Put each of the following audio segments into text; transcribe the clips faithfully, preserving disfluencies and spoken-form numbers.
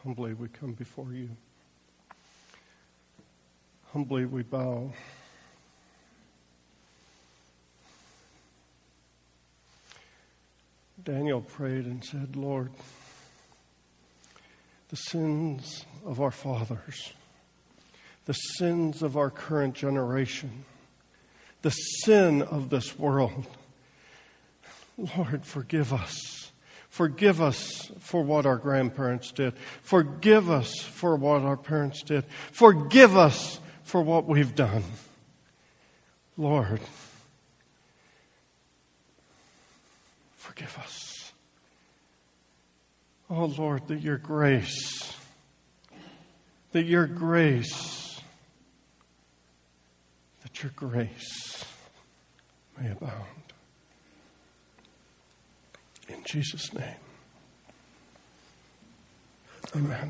Humbly we come before you. Humbly we bow. Daniel prayed and said, Lord, the sins of our fathers, the sins of our current generation, the sin of this world, Lord, forgive us. Forgive us for what our grandparents did. Forgive us for what our parents did. Forgive us for what we've done. Lord, forgive us. Oh, Lord, that your grace, that your grace, that your grace may abound. In Jesus' name. Amen.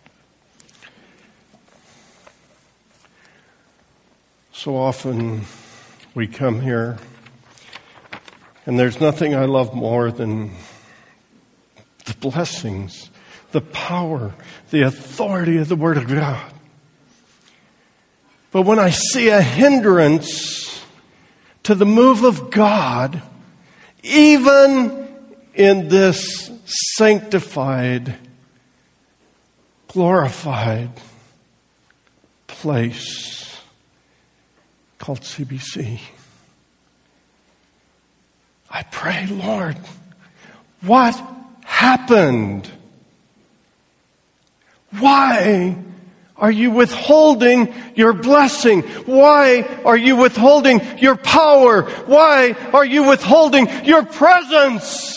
So often we come here, and there's nothing I love more than the blessings, the power, the authority of the Word of God. But when I see a hindrance to the move of God, even in this sanctified, glorified place called C B C, I pray, Lord, what happened? Why are you withholding your blessing? Why are you withholding your power? Why are you withholding your presence?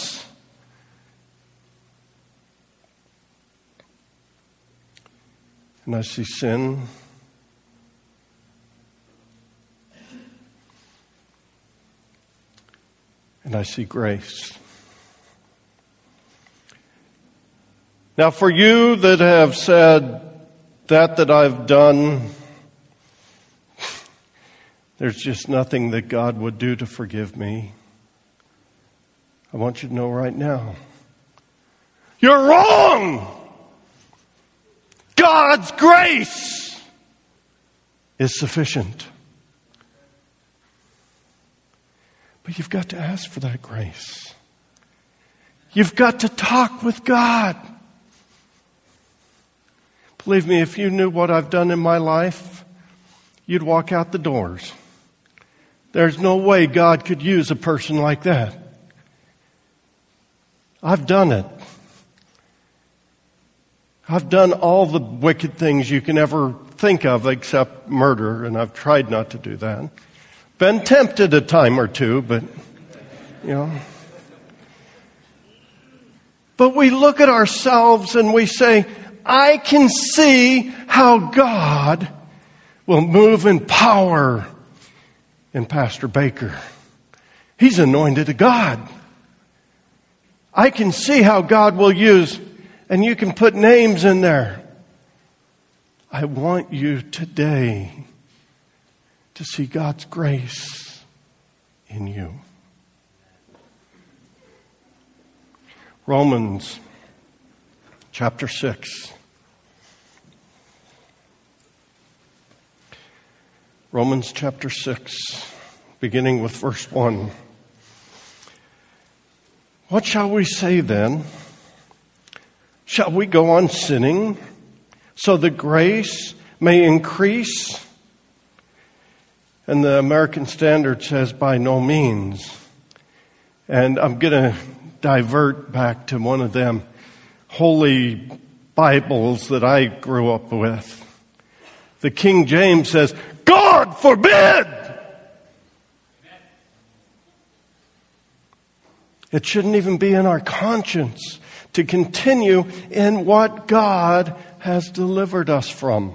And I see sin. And I see grace. Now, for you that have said that that I've done, there's just nothing that God would do to forgive me. I want you to know right now, you're wrong! God's grace is sufficient. But you've got to ask for that grace. You've got to talk with God. Believe me, if you knew what I've done in my life, you'd walk out the doors. There's no way God could use a person like that. I've done it. I've done all the wicked things you can ever think of except murder, and I've tried not to do that. Been tempted a time or two, but, you know. But we look at ourselves and we say, I can see how God will move in power in Pastor Baker. He's anointed a God. I can see how God will use, and you can put names in there. I want you today to see God's grace in you. Romans chapter six. Romans chapter six, beginning with verse one. What shall we say then? Shall we go on sinning so that grace may increase? And the American Standard says, by no means. And I'm going to divert back to one of them holy Bibles that I grew up with. The King James says, God forbid! It shouldn't even be in our conscience to continue in what God has delivered us from.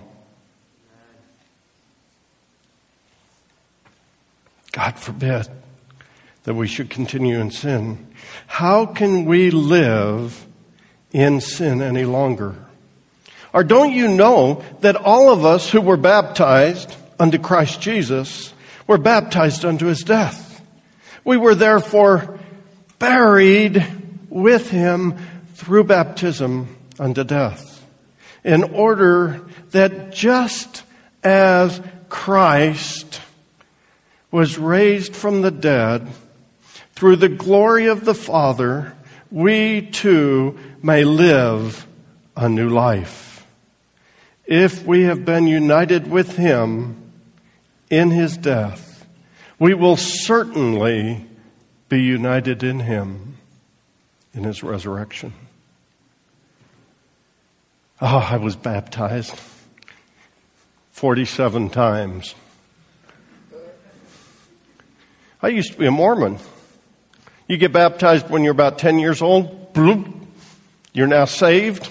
God forbid that we should continue in sin. How can we live in sin any longer? Or don't you know that all of us who were baptized unto Christ Jesus were baptized unto his death? We were therefore buried with him through baptism unto death, in order that just as Christ was raised from the dead through the glory of the Father, we too may live a new life. If we have been united with Him in His death, we will certainly be united in Him in His resurrection. Oh, I was baptized forty-seven times. I used to be a Mormon. You get baptized when you're about ten years old, bloop, you're now saved.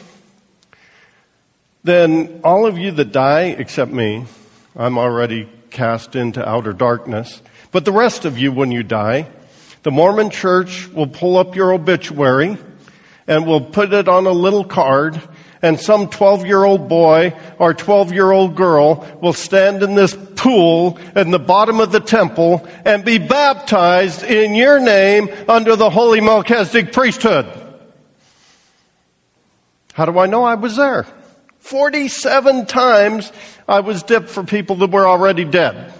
Then all of you that die, except me, I'm already cast into outer darkness. But the rest of you, when you die, the Mormon church will pull up your obituary and will put it on a little card, and some twelve-year-old boy or twelve-year-old girl will stand in this pool in the bottom of the temple and be baptized in your name under the holy Melchizedek priesthood. How do I know I was there? forty-seven times I was dipped for people that were already dead.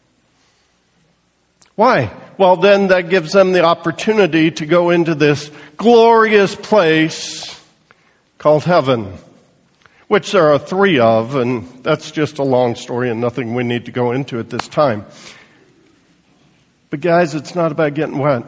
Why? Well, then that gives them the opportunity to go into this glorious place called heaven, which there are three of, and that's just a long story and nothing we need to go into at this time. But guys, it's not about getting wet.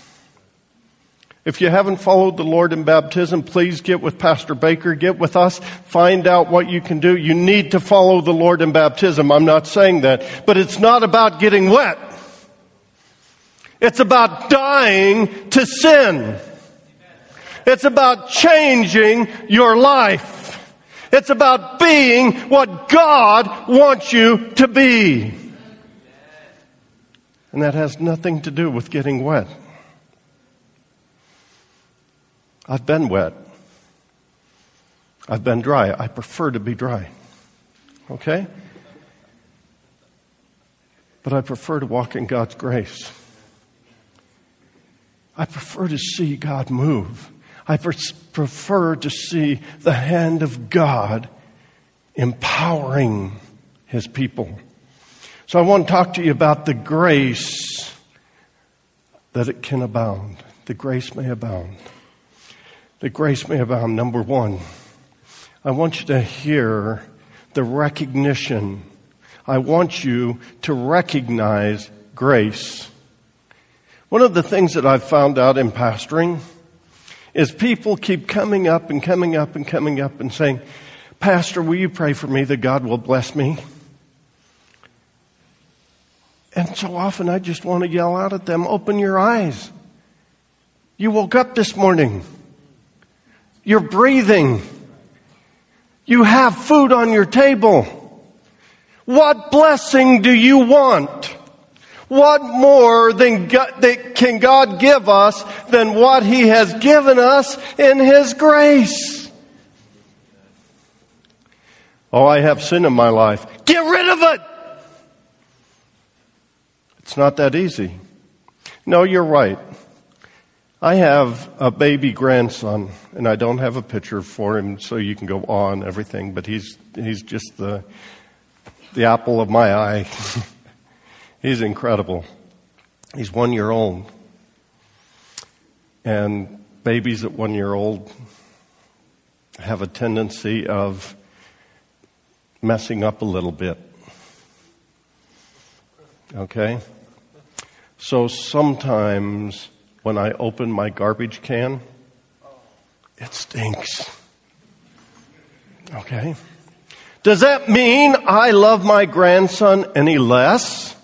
If you haven't followed the Lord in baptism, please get with Pastor Baker, get with us, find out what you can do. You need to follow the Lord in baptism. I'm not saying that, but it's not about getting wet. It's about dying to sin. It's about changing your life. It's about being what God wants you to be. And that has nothing to do with getting wet. I've been wet. I've been dry. I prefer to be dry. Okay? But I prefer to walk in God's grace. I prefer to see God move. I prefer to see the hand of God empowering His people. So I want to talk to you about the grace that it can abound. The grace may abound. The grace may abound. Number one, I want you to hear the recognition. I want you to recognize grace. One of the things that I've found out in pastoring is people keep coming up and coming up and coming up and saying, Pastor, will you pray for me that God will bless me? And so often I just want to yell out at them, open your eyes. You woke up this morning. You're breathing. You have food on your table. What blessing do you want? What more than God, that can God give us than what He has given us in His grace? Oh, I have sin in my life. Get rid of it! It's not that easy. No, you're right. I have a baby grandson, and I don't have a picture for him so you can go on everything, but he's he's just the the apple of my eye. He's incredible. He's one year old. And babies at one year old have a tendency of messing up a little bit. Okay? So sometimes when I open my garbage can, it stinks. Okay? Does that mean I love my grandson any less?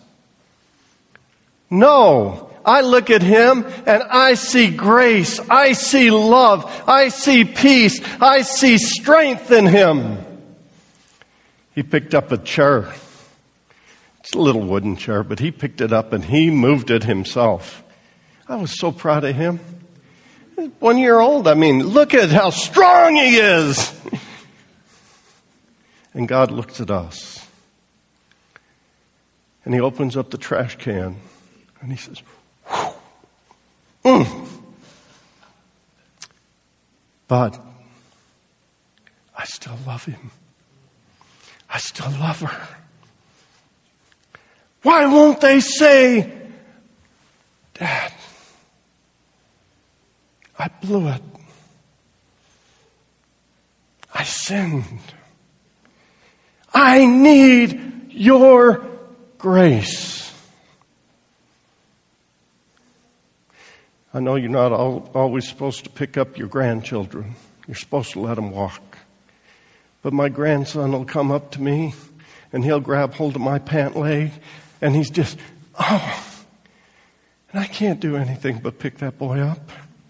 No. I look at him and I see grace. I see love. I see peace. I see strength in him. He picked up a chair. It's a little wooden chair, but he picked it up and he moved it himself. I was so proud of him. One year old, I mean, look at how strong he is. And God looks at us. And He opens up the trash can. And He says, mm. But I still love him. I still love her. Why won't they say, Dad, I blew it. I sinned. I need your grace. I know you're not all, always supposed to pick up your grandchildren. You're supposed to let them walk. But my grandson will come up to me and he'll grab hold of my pant leg and he's just, oh. And I can't do anything but pick that boy up.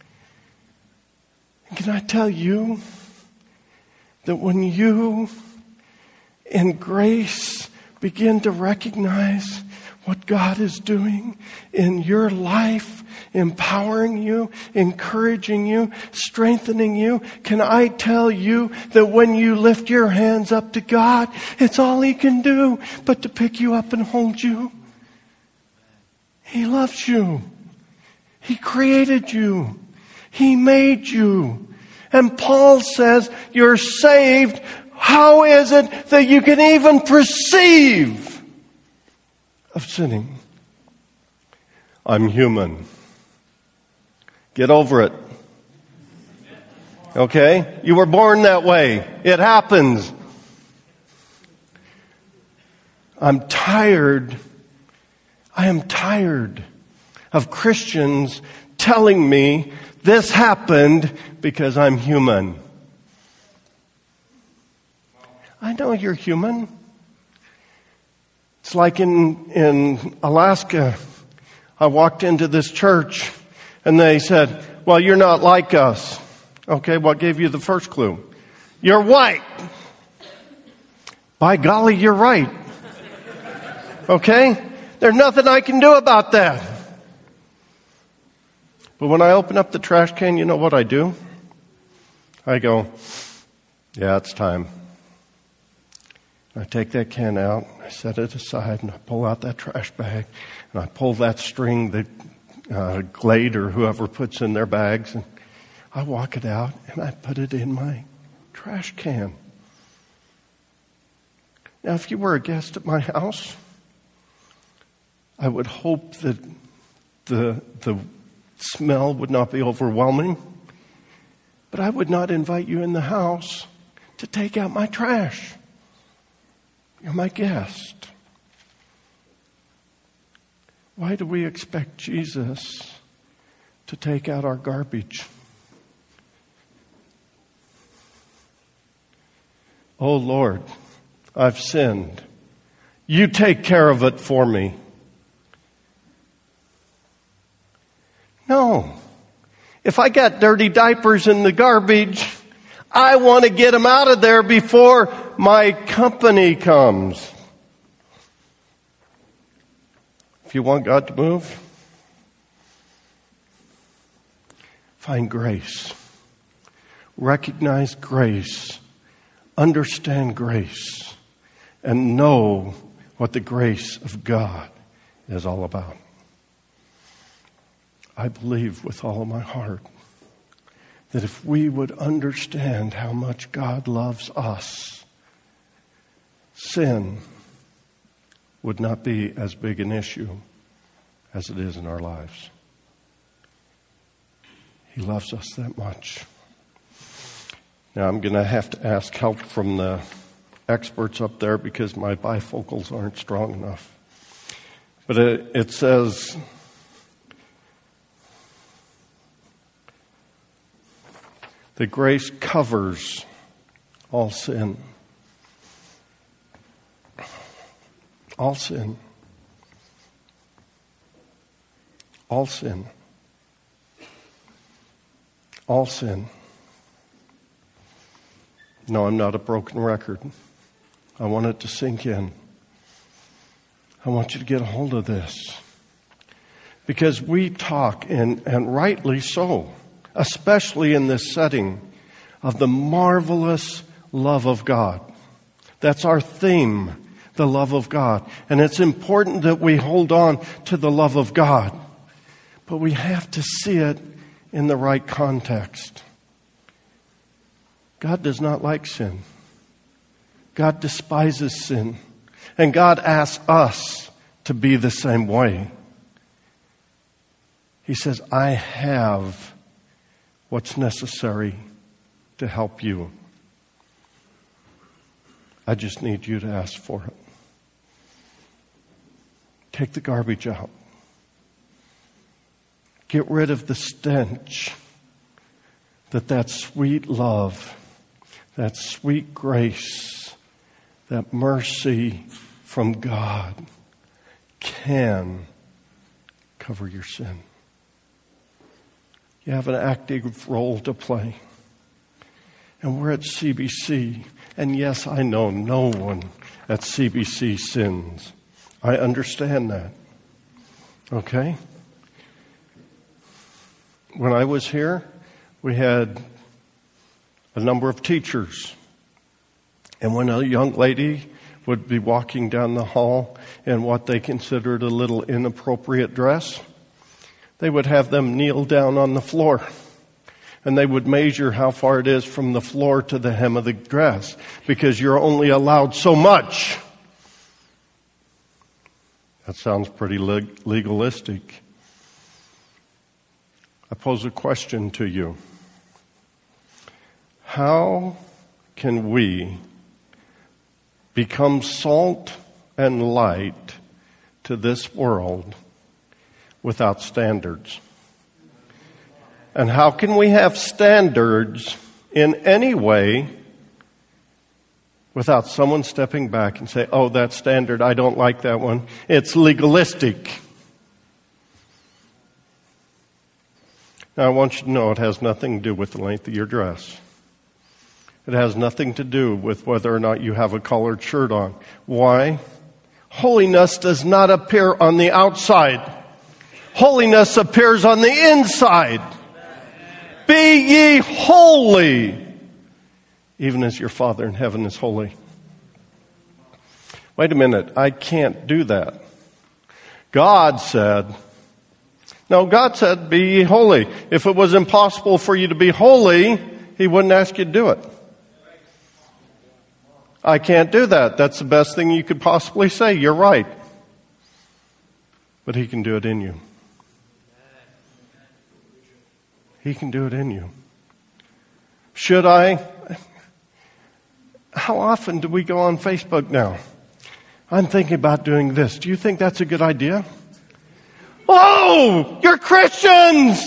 And can I tell you that when you, in grace, begin to recognize what God is doing in your life, empowering you, encouraging you, strengthening you, can I tell you that when you lift your hands up to God, it's all He can do but to pick you up and hold you. He loves you. He created you. He made you. And Paul says, you're saved. How is it that you can even perceive of sinning? I'm human. Get over it. Okay? You were born that way. It happens. I'm tired. I am tired of Christians telling me this happened because I'm human. I know you're human. It's like in, in Alaska. I walked into this church and they said, well, you're not like us. Okay, what gave you the first clue? You're white. By golly, you're right. Okay? There's nothing I can do about that. But when I open up the trash can, you know what I do? I go, yeah, it's time. I take that can out, I set it aside, and I pull out that trash bag, and I pull that string that uh, Glade or whoever puts in their bags, and I walk it out, and I put it in my trash can. Now, if you were a guest at my house, I would hope that the the smell would not be overwhelming, but I would not invite you in the house to take out my trash. You're my guest. Why do we expect Jesus to take out our garbage? Oh Lord, I've sinned. You take care of it for me. No. If I got dirty diapers in the garbage, I want to get them out of there before my company comes. If you want God to move, find grace. Recognize grace. Understand grace. And know what the grace of God is all about. I believe with all of my heart that if we would understand how much God loves us, sin would not be as big an issue as it is in our lives. He loves us that much. Now I'm going to have to ask help from the experts up there because my bifocals aren't strong enough. But it, it says, that grace covers all sin. All sin. All sin. All sin. No, I'm not a broken record. I want it to sink in. I want you to get a hold of this. Because we talk, and, and rightly so, especially in this setting, of the marvelous love of God. That's our theme, the love of God. And it's important that we hold on to the love of God. But we have to see it in the right context. God does not like sin. God despises sin. And God asks us to be the same way. He says, I have what's necessary to help you. I just need you to ask for it. Take the garbage out. Get rid of the stench that that sweet love, that sweet grace, that mercy from God can cover your sin. You have an active role to play. And we're at C B C. And yes, I know no one at C B C sins. I understand that. Okay? When I was here, we had a number of teachers. And when a young lady would be walking down the hall in what they considered a little inappropriate dress, they would have them kneel down on the floor. And they would measure how far it is from the floor to the hem of the dress, because you're only allowed so much. That sounds pretty leg- legalistic. I pose a question to you. How can we become salt and light to this world without standards? And how can we have standards in any way without someone stepping back and say, oh, that standard, I don't like that one. It's legalistic. Now, I want you to know it has nothing to do with the length of your dress. It has nothing to do with whether or not you have a collared shirt on. Why? Holiness does not appear on the outside. Holiness appears on the inside. Be ye holy, even as your Father in heaven is holy. Wait a minute, I can't do that. God said, no, God said, be ye holy. If it was impossible for you to be holy, He wouldn't ask you to do it. I can't do that. That's the best thing you could possibly say. You're right. But He can do it in you. He can do it in you. Should I? How often do we go on Facebook now? I'm thinking about doing this. Do you think that's a good idea? Oh, you're Christians!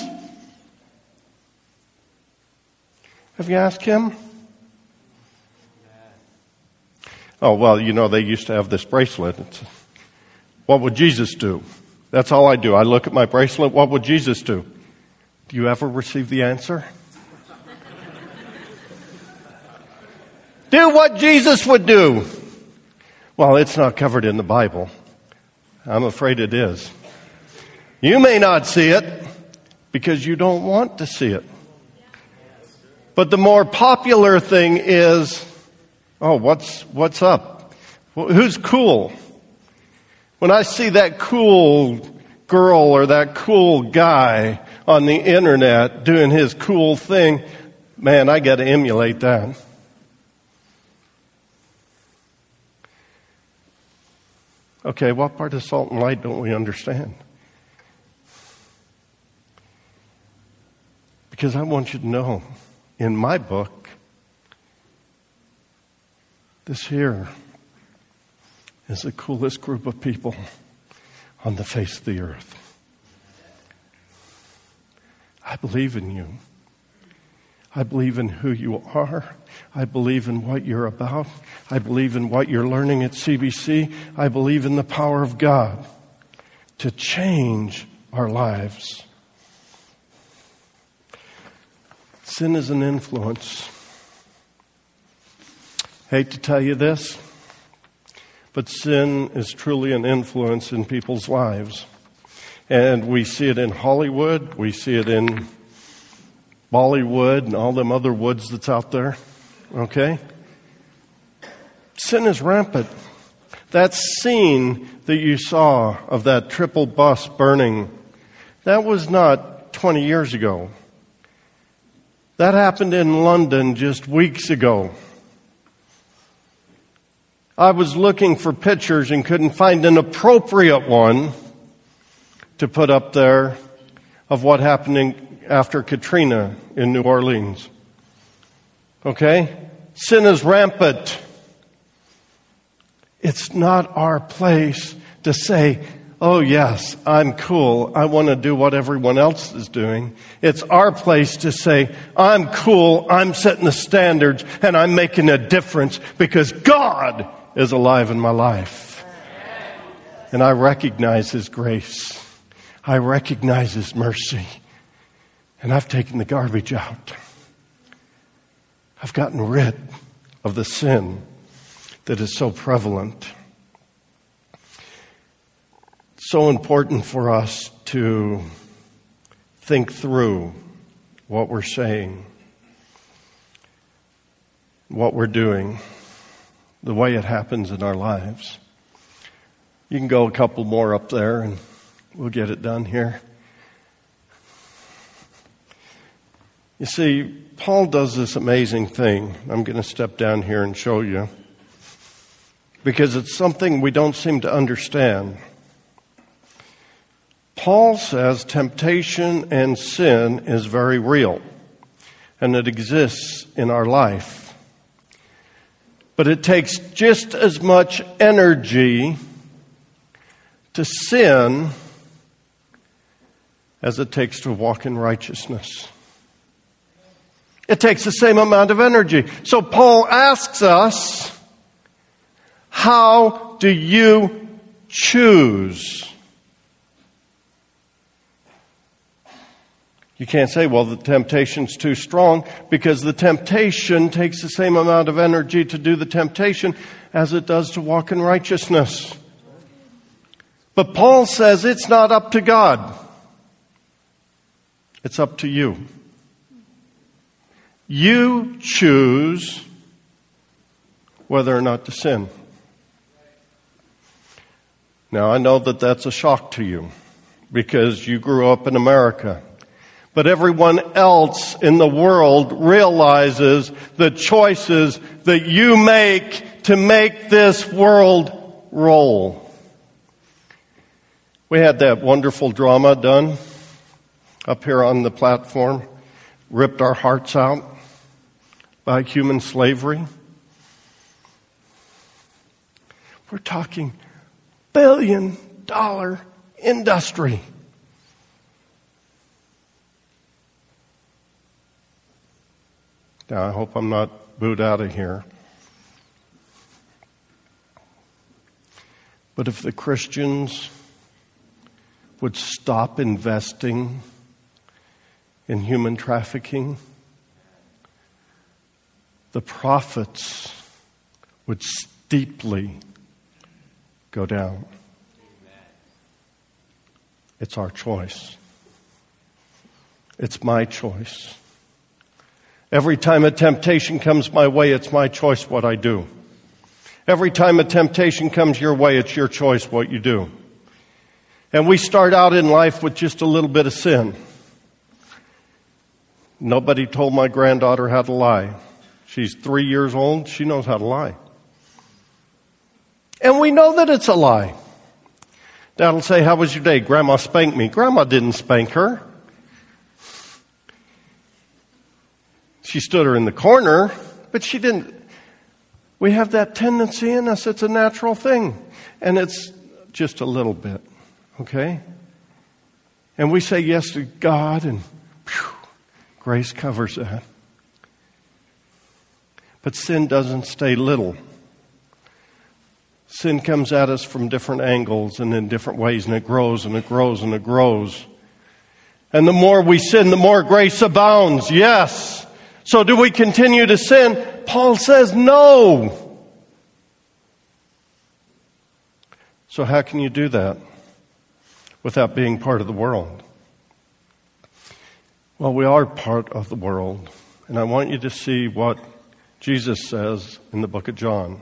Have you asked him? Oh, well, you know, they used to have this bracelet. It's, what would Jesus do? That's all I do. I look at my bracelet. What would Jesus do? Do you ever receive the answer? Do what Jesus would do. Well, it's not covered in the Bible. I'm afraid it is. You may not see it because you don't want to see it. But the more popular thing is, oh, what's what's up? Who's cool? When I see that cool girl or that cool guy on the internet doing his cool thing, man, I got to emulate that. Okay, what part of salt and light don't we understand? Because I want you to know, in my book, this here is the coolest group of people on the face of the earth. I believe in you. I believe in who you are. I believe in what you're about. I believe in what you're learning at C B C. I believe in the power of God to change our lives. Sin is an influence. Hate to tell you this, but sin is truly an influence in people's lives. And we see it in Hollywood. We see it in Bollywood and all them other woods that's out there. Okay? Sin is rampant. That scene that you saw of that triple bus burning, that was not twenty years ago. That happened in London just weeks ago. I was looking for pictures and couldn't find an appropriate one to put up there of what happened in, after Katrina in New Orleans. Okay? Sin is rampant. It's not our place to say, oh yes, I'm cool. I want to do what everyone else is doing. It's our place to say, I'm cool. I'm setting the standards and I'm making a difference because God is alive in my life. And I recognize His grace. I recognize His mercy. And I've taken the garbage out. I've gotten rid of the sin that is so prevalent. It's so important for us to think through what we're saying, what we're doing, the way it happens in our lives. You can go a couple more up there and we'll get it done here. You see, Paul does this amazing thing. I'm going to step down here and show you because it's something we don't seem to understand. Paul says temptation and sin is very real and it exists in our life. But it takes just as much energy to sin as it takes to walk in righteousness. It takes the same amount of energy. So Paul asks us, how do you choose? You can't say, well, the temptation's too strong, because the temptation takes the same amount of energy to do the temptation as it does to walk in righteousness. But Paul says it's not up to God. It's up to you. You choose whether or not to sin. Now, I know that that's a shock to you because you grew up in America. But everyone else in the world realizes the choices that you make to make this world roll. We had that wonderful drama done up here on the platform, ripped our hearts out by human slavery. We're talking billion dollar industry. Now, I hope I'm not booed out of here. But if the Christians would stop investing in human trafficking, the profits would steeply go down. It's our choice. It's my choice. Every time a temptation comes my way, it's my choice what I do. Every time a temptation comes your way, it's your choice what you do. And we start out in life with just a little bit of sin. Nobody told my granddaughter how to lie. She's three years old. She knows how to lie. And we know that it's a lie. Dad will say, how was your day? Grandma spanked me. Grandma didn't spank her. She stood her in the corner, but she didn't. We have that tendency in us. It's a natural thing. And it's just a little bit. Okay? And we say yes to God, and whew, grace covers that. But sin doesn't stay little. Sin comes at us from different angles and in different ways, and it grows and it grows and it grows. And the more we sin, the more grace abounds. Yes. So do we continue to sin? Paul says no. So how can you do that without being part of the world? Well, we are part of the world. And I want you to see what Jesus says in the book of John.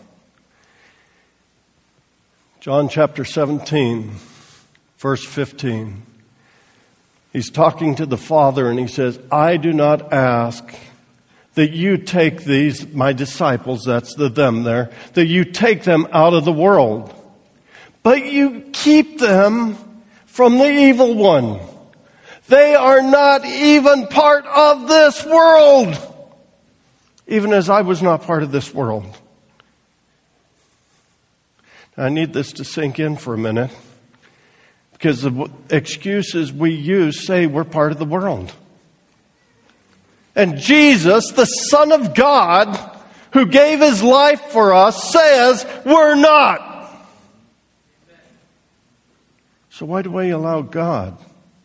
John chapter seventeen, verse fifteen. He's talking to the Father and he says, I do not ask that you take these, my disciples, that's the them there, that you take them out of the world, but you keep them from the evil one. They are not even part of this world, even as I was not part of this world. I need this to sink in for a minute, because the excuses we use say we're part of the world. And Jesus, the Son of God, who gave his life for us, says we're not. So why do we allow God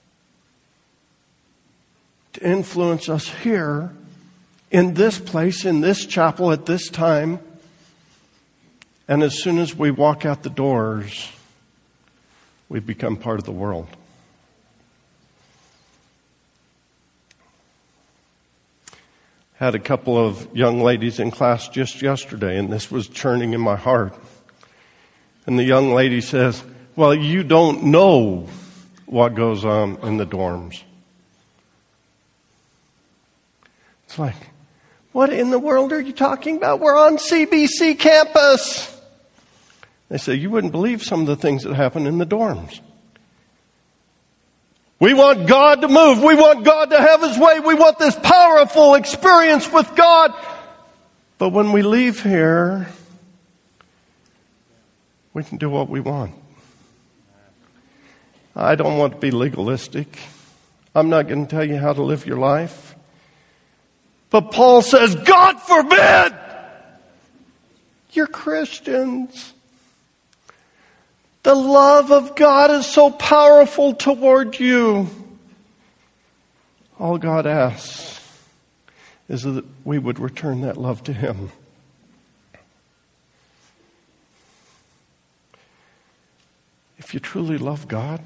to influence us here, in this place, in this chapel, at this time? And as soon as we walk out the doors, we become part of the world. Had a couple of young ladies in class just yesterday, and this was churning in my heart. And the young lady says, well, you don't know what goes on in the dorms. It's like, what in the world are you talking about? We're on C B C campus. They say, you wouldn't believe some of the things that happen in the dorms. We want God to move. We want God to have his way. We want this powerful experience with God. But when we leave here, we can do what we want. I don't want to be legalistic. I'm not going to tell you how to live your life. But Paul says, God forbid! You're Christians. The love of God is so powerful toward you. All God asks is that we would return that love to him. If you truly love God,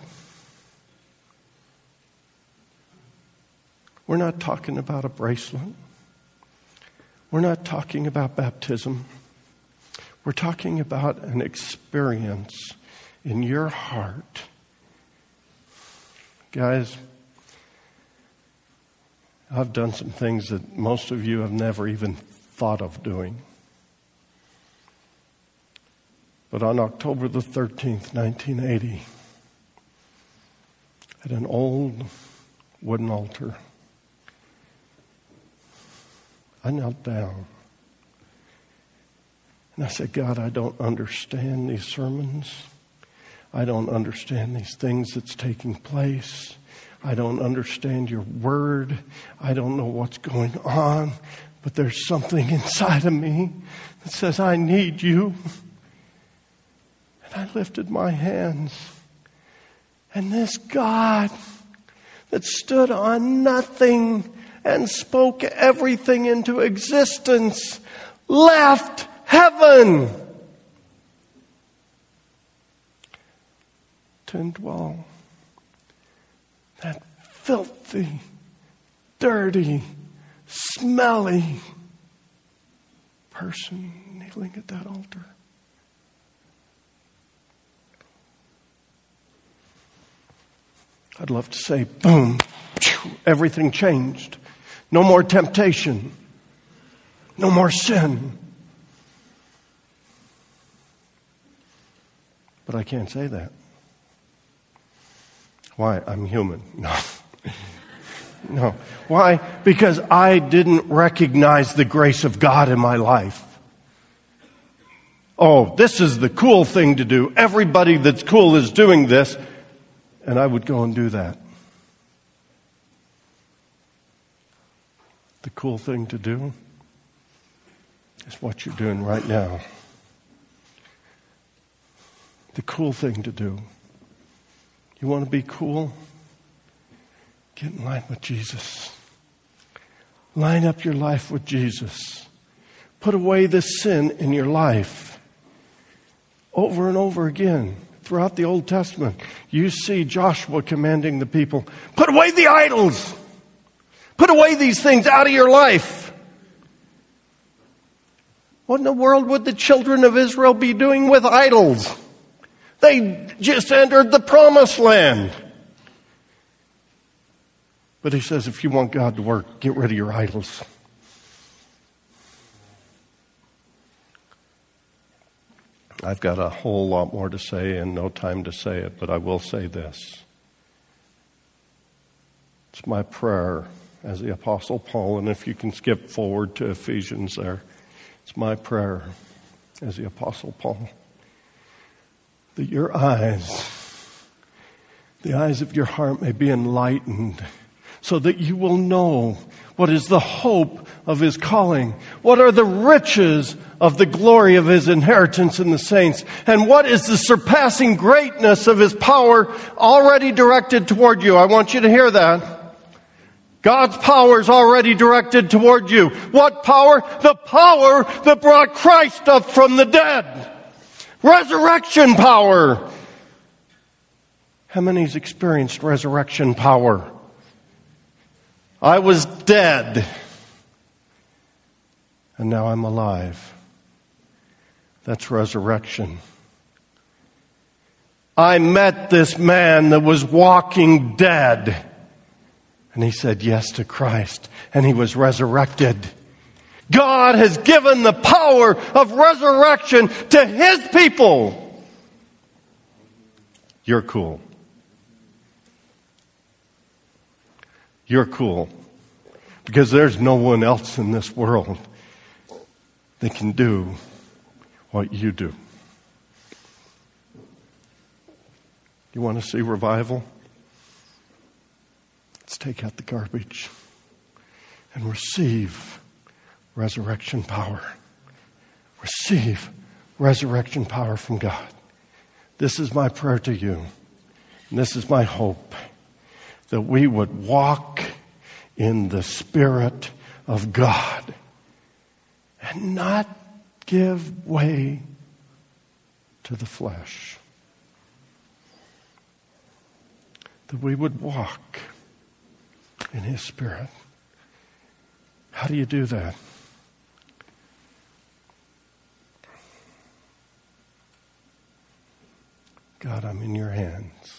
we're not talking about a bracelet. We're not talking about baptism. We're talking about an experience in your heart. Guys, I've done some things that most of you have never even thought of doing. But on October the thirteenth, nineteen eighty, at an old wooden altar, I knelt down and I said, God, I don't understand these sermons. I don't understand these things that's taking place. I don't understand your word. I don't know what's going on. But there's something inside of me that says, I need you. And I lifted my hands. And this God that stood on nothing and spoke everything into existence left heaven to indwell that filthy, dirty, smelly person kneeling at that altar. I'd love to say, boom, everything changed. No more temptation. No more sin. But I can't say that. Why? I'm human. No. No. Why? Because I didn't recognize the grace of God in my life. Oh, this is the cool thing to do. Everybody that's cool is doing this. And I would go and do that. The cool thing to do is what you're doing right now. The cool thing to do. You want to be cool? Get in line with Jesus. Line up your life with Jesus. Put away the sin in your life. Over and over again. Throughout the Old Testament, you see Joshua commanding the people, put away the idols. Put away these things out of your life. What in the world would the children of Israel be doing with idols? They just entered the promised land. But he says, if you want God to work, get rid of your idols. I've got a whole lot more to say and no time to say it, but I will say this. It's my prayer as the Apostle Paul, and if you can skip forward to Ephesians there, it's my prayer as the Apostle Paul, that your eyes, the eyes of your heart may be enlightened, so that you will know what is the hope of his calling, what are the riches of the glory of his inheritance in the saints, and what is the surpassing greatness of his power already directed toward you. I want you to hear that. God's power is already directed toward you. What power? The power that brought Christ up from the dead. Resurrection power. How many's experienced resurrection power? I was dead, and now I'm alive. That's resurrection. I met this man that was walking dead, and he said yes to Christ, and he was resurrected. God has given the power of resurrection to his people. You're cool. You're cool. Because there's no one else in this world that can do what you do. You want to see revival? Let's take out the garbage and receive resurrection power. Receive resurrection power from God. This is my prayer to you. And this is my hope. That we would walk in the Spirit of God and not give way to the flesh. That we would walk in his Spirit. How do you do that? God, I'm in your hands.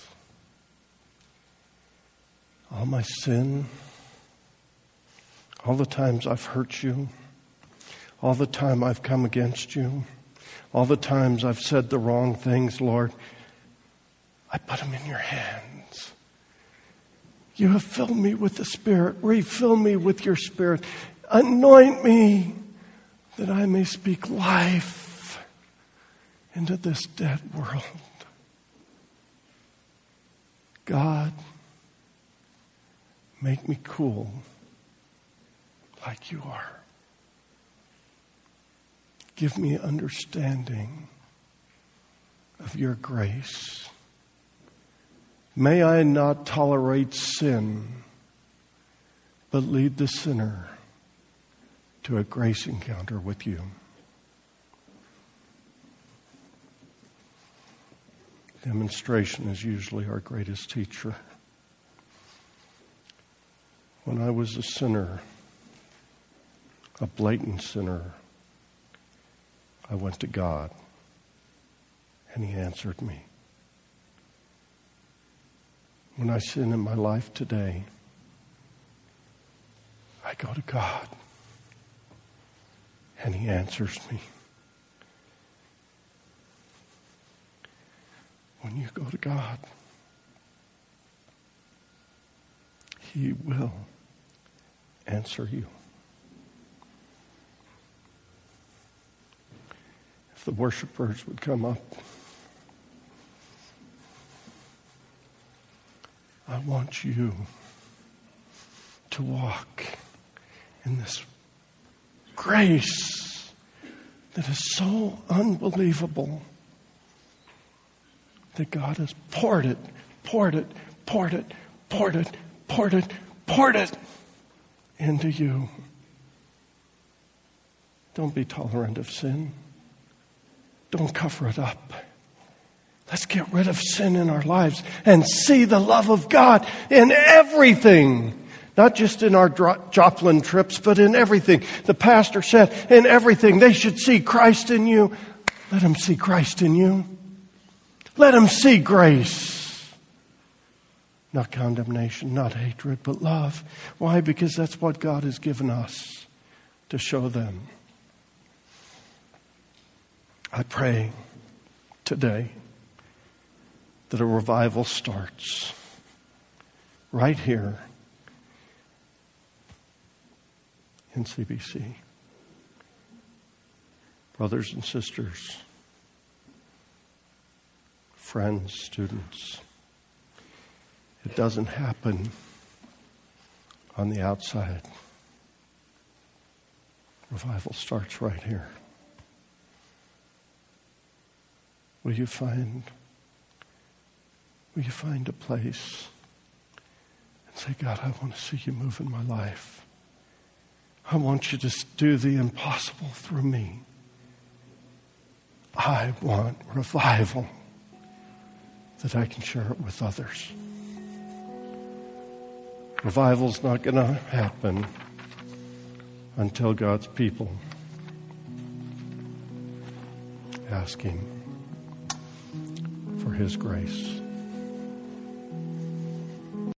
All my sin, all the times I've hurt you, all the time I've come against you, all the times I've said the wrong things, Lord, I put them in your hands. You have filled me with the Spirit. Refill me with your Spirit. Anoint me that I may speak life into this dead world. God, make me cool like you are. Give me understanding of your grace. May I not tolerate sin, but lead the sinner to a grace encounter with you. Demonstration is usually our greatest teacher. When I was a sinner, a blatant sinner, I went to God, and he answered me. When I sin in my life today, I go to God, and he answers me. When you go to God, he will answer you. If the worshipers would come up, I want you to walk in this grace that is so unbelievable that God has poured it, poured it, poured it, poured it, poured it, poured it into you. Don't be tolerant of sin. Don't cover it up. Let's get rid of sin in our lives and see the love of God in everything. Not just in our Joplin trips, but in everything. The pastor said, in everything, they should see Christ in you. Let them see Christ in you. Let them see grace. not condemnation, not hatred, but love. Why? Because that's what God has given us to show them. I pray today that a revival starts right here in C B C. Brothers and sisters, friends, students, it doesn't happen on the outside. Revival starts right here. Will you find, will you find a place and say, God, I want to see you move in my life. I want you to do the impossible through me. I want revival that I can share it with others. Revival's not going to happen until God's people ask Him for His grace.